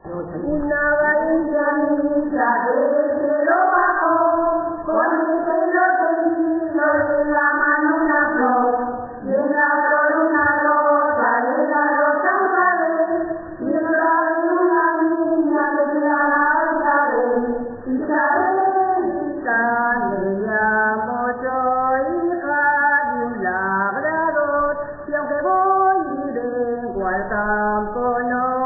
Una vainilla del cielo bajó, con el pelo teñido y en la mano una flor, y en la flor una rosa, y en la rosa un clavel, y en la una niña que la Isabel. Isabelita me llamo yo, hija de un labrador, y aunque voy y vengo al campo no